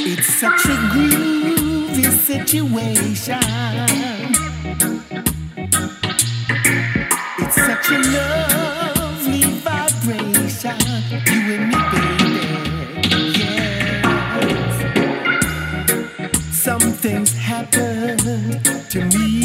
It's such a groovy situation. It's such a lovely vibration. You and me, baby. Yes. Some things happen to me